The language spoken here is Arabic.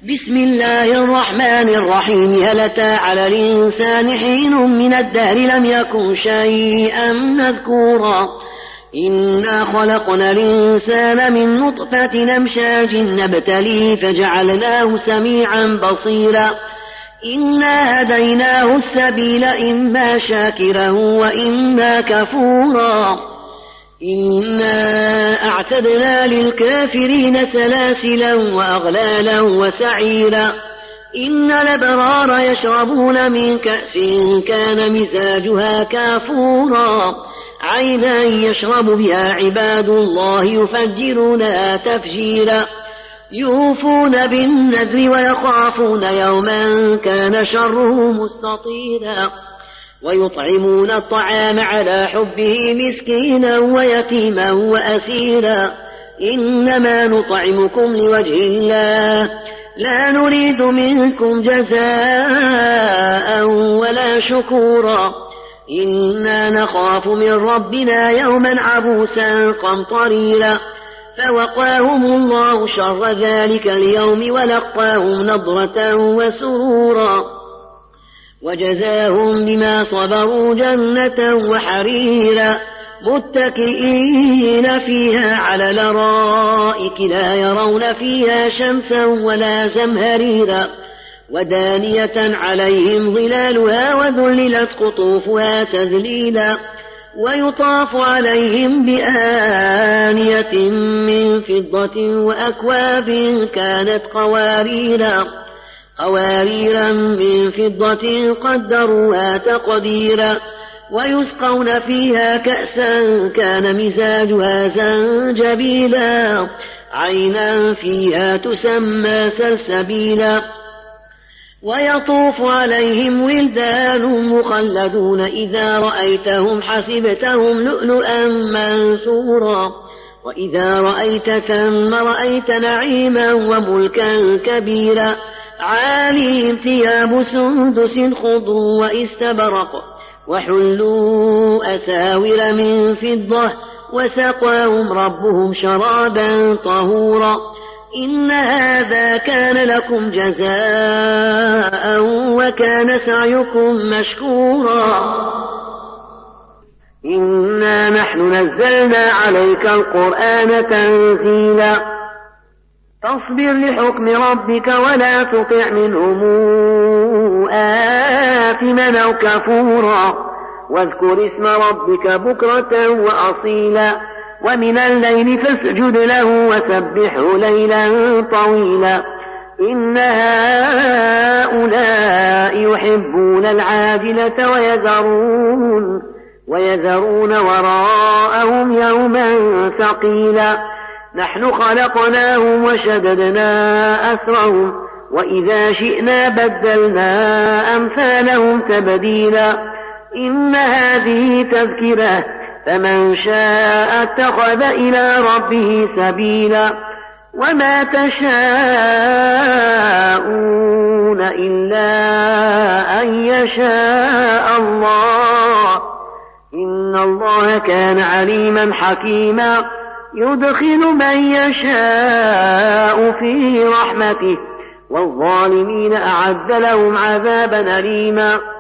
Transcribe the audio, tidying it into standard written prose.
بسم الله الرحمن الرحيم. هل أتى على الإنسان حين من الدهر لم يكن شيئا مذكورا إنا خلقنا الإنسان من نطفة أمشاج نبتليه فجعلناه سميعا بصيرا إنا هديناه السبيل إما شاكرا وإما كفورا إنا أعتدنا للكافرين سلاسلا وأغلالا وسعيرا إن الأبرار يشربون من كأس كان مزاجها كافورا عينا يشرب بها عباد الله يفجرونها تفجيرا يوفون بالنذر ويخافون يوما كان شره مستطيرا ويطعمون الطعام على حبه مسكينا ويتيما وأسيرا إنما نطعمكم لوجه الله لا نريد منكم جزاء ولا شكورا إنا نخاف من ربنا يوما عبوسا قمطريرا فوقاهم الله شر ذلك اليوم ولقاهم نضرة وسرورا وجزاهم بما صبروا جنة وحريرا متكئين فيها على الأرائك لا يرون فيها شمسا ولا زمهريرا ودانية عليهم ظلالها وذللت قطوفها تذليلا ويطاف عليهم بآنية من فضة وأكواب كانت قواريرا من فضة قدروها تقديرا ويسقون فيها كأسا كان مزاجها زنجبيلا عينا فيها تسمى سلسبيلا ويطوف عليهم ولدان مخلدون إذا رأيتهم حسبتهم لؤلؤا منثورا وإذا رأيت ثم رأيت نعيما وملكا كبيرا عاليهم ثياب سندس خضر واستبرق وحلوا أساور من فضة وسقاهم ربهم شرابا طهورا إن هذا كان لكم جزاء وكان سعيكم مشكورا إنا نحن نزلنا عليك القرآن تنزيلا فاصبر لحكم ربك ولا تطع منهم آثما أو كفورا واذكر اسم ربك بكرة وأصيلا ومن الليل فاسجد له وسبحه ليلا طويلا إن هؤلاء يحبون العاجلة ويذرون وراءهم يوما ثقيلا نحن خلقناهم وشددنا أسرهم وإذا شئنا بدلنا أمثالهم تبديلا إن هذه تذكرة فمن شاء اتخذ إلى ربه سبيلا وما تشاءون إلا أن يشاء الله إن الله كان عليما حكيما يدخل من يشاء في رحمته والظالمين أعد لهم عذابا أليما